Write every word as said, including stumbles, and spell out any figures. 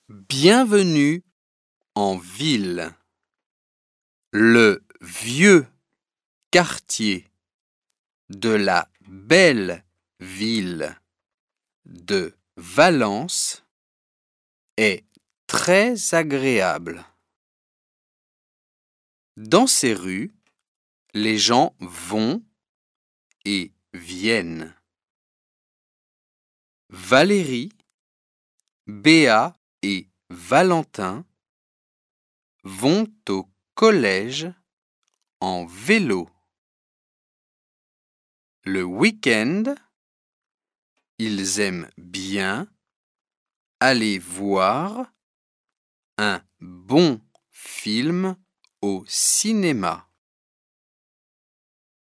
Bienvenue en ville. Le vieux quartier de la belle ville de Valence est très agréable. Dans ces rues, les gens vont et viennent. Valérie, Béa et Valentin vont au collège en vélo. Le week-end, ils aiment bien aller voir un bon film au cinéma.